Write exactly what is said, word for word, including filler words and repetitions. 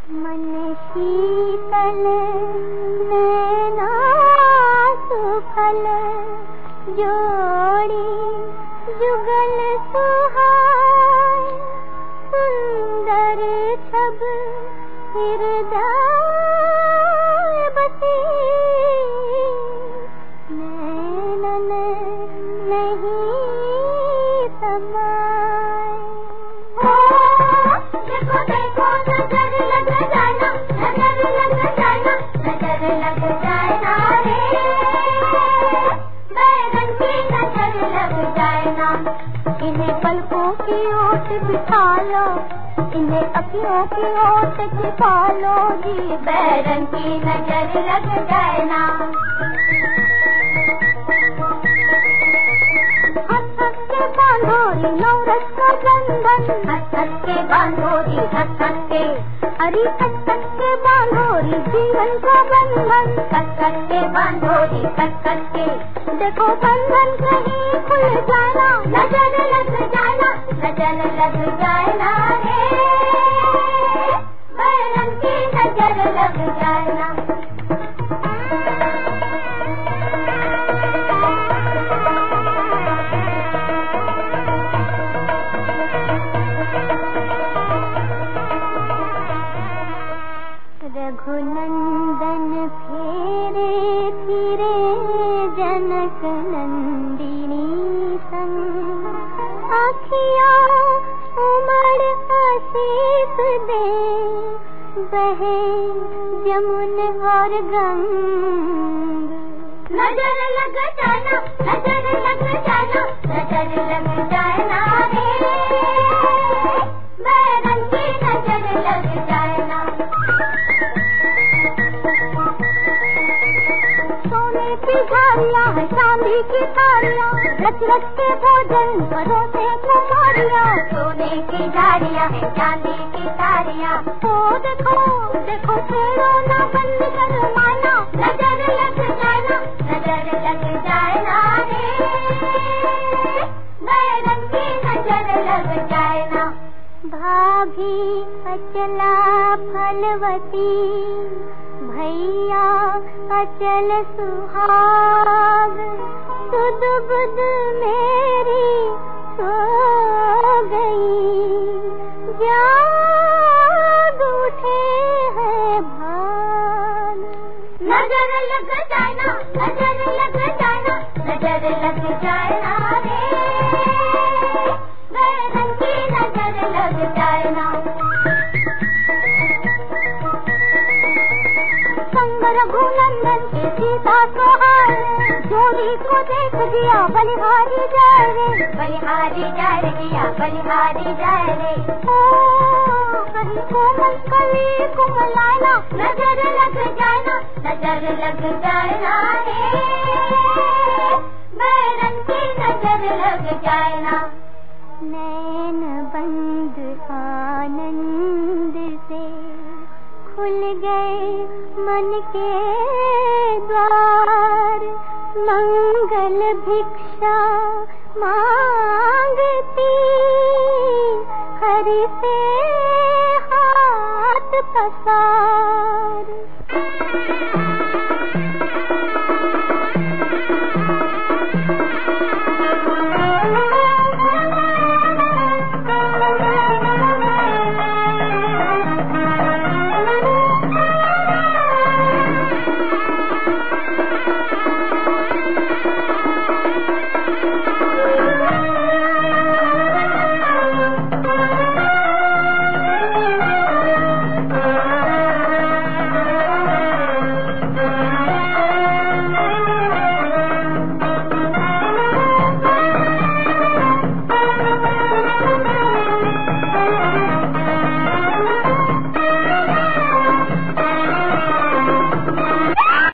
मन शीतल नैना सुफल जोड़ी जुगल सुहाए सुंदर छब हृदय बसी नैनन नहीं समाए। देखो देखो नजर लग जाना नजर लग जाना नजर लग जाना रे बैगन की नजर लग जाना। इन्हें पलकों की ओट बिठा लो इन्हें अखियों की ओट छिपा लो जी बैगन की नजर लग जाना। हंस हंस के बांधोरी नवरस का बंधन हंस हंस के बांधोरी हंस हंस के हरी कस कस के बांधोरी जीवन का बंधन कस कस के बांधोरी कस कस के देखो बंधन कहीं खुल जाना नजर लग जाना नजर लग जाना रे बैगन की नजर लग जाना। रघुनंदन फेरे फिरे जनक नंदिनी संग आँखियाँ उमड़ आशीष दे बहे जमुन और गंग नजर लग जाना नजर लग जाना नजर लग जाना रे बैगन की नजर लग जाना। सोने की झाड़ियाँ है चांदी की थालियाँ रच रच के भोजन परोसे कुमारियाँ सोने की झाड़ियाँ है चांदी की थालियाँ ओ देखो देखो फेरो ना बंद कर माना नजर लग जाना नजर लग जाना रे बैगन की नजर लग जाना। भाभी अचला फलवती भैया अचल सुहाग सुध बुध मेरी सो गई जाग उठे हैं भाग नजर लग जाना नजर लग जाना नजर लग जाना रे बैगन की नजर लग जाना। संग रघुनंदन के सीता सोहार जोड़ी को देख दिया बलिहारी जाए रे बलिहारी जाए दिया बलिहारी जाए रे ओ कहीं कोमल कली कुमलाना नजर लग जाना नजर लग जाना रे बैगन की नजर लग जाना। नैन बंद आनंद से खुल गए मन के द्वार मंगल भिक्षा मांगती हरि से हाथ पसार